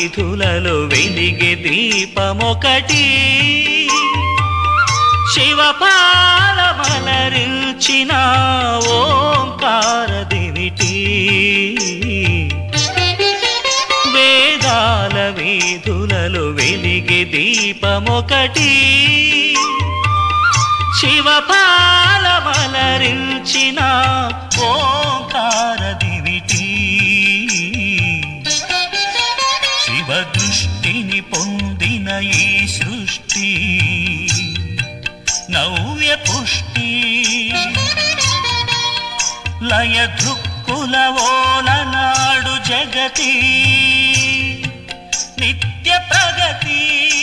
వీధులలో వెలిగే దీపమొకటి శివపాలమలరించిన ఓంకారదివిటి వేదాల వీధులలో వెలిగే దీపమొకటి శివపాలమలరించిన ఓంకారదివిటి శివదృష్టిని పొందిన ఈ సృష్టి నవ్య పుష్టి లయ దృక్కుల ఓలనాడు జగతి నిత్య ప్రగతి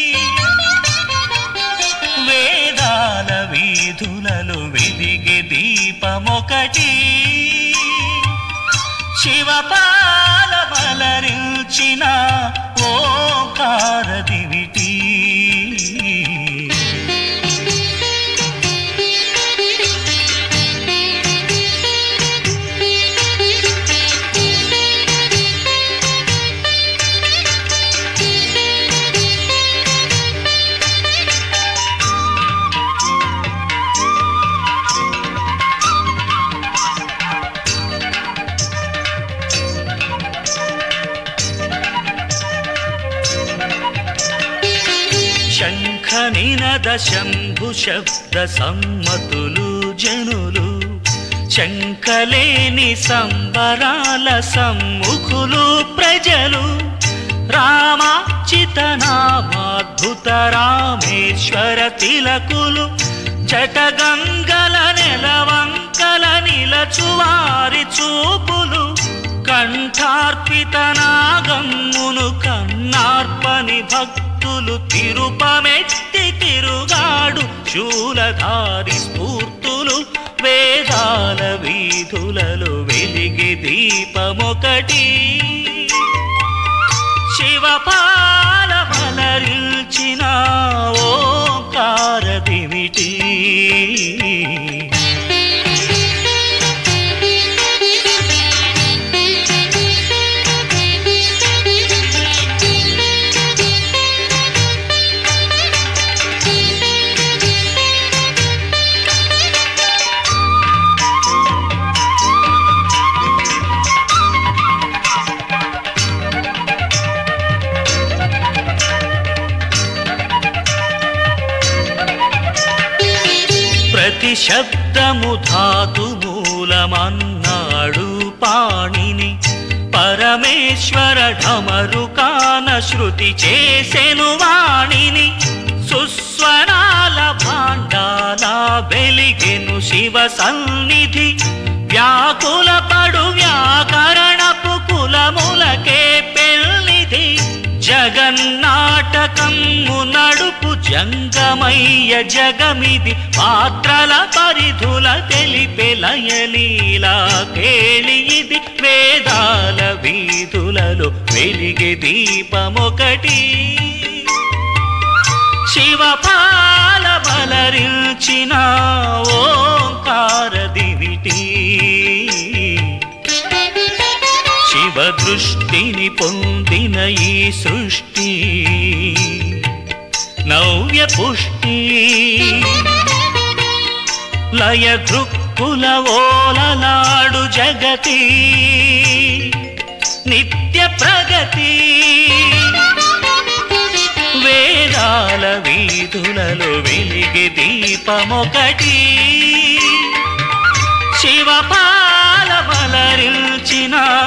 వేదాల వీధులలో వెలిగే దీపమొకటి శివపాలమలరించిన ఓంకారదివిటి శంఖనినద శంభు శబ్ద సమ్మతులు జనులు శంఖలేని సంబరాల సమ్ముఖులు ప్రజలు రామాచితనామాద్భుత రామేశ్వర తిలకులు జటగంగల నెలవంకల నిలచువారి చూపులు కంఠార్పిత నాగమ్మును కన్నార్పని భక్తులు తిరుపమెత్తి తిరుగాడు శూలధారి స్ఫూర్తులు వేదాల వీధులలో వెలిగే దీపమొకటి శివపాలమలరించిన ఓంకారదివిటి ప్రతి శబ్దము ధాతు మూలమన్నాడు పాణిని పరమేశ్వర ఢమరుకాన శృతి చేసెను వాణిని సుస్వరాల భాండాల వెలిగెను శివ సన్నిధి వ్యాకుల పడు వ్యాకరణపు కులములకే పెళ్లిది జగన్నాటకము నడుపు జంగమయ్య జగమిది పాత్రల పరిధుల తెలిపే లయలీలా కేళి ఇది వేదాల వీధులలో వెలిగే దీపమొకటి శివపాలమలరించిన ఓంకారదివిటి శివదృష్టిని పొందిన ఈ సృష్టి నవ్య పుష్టి లయ దృక్కుల ఓలనాడు జగతి నిత్య ప్రగతి వేదాల వీధులలో వెలిగే దీపమొకటి శివపాలమలరించిన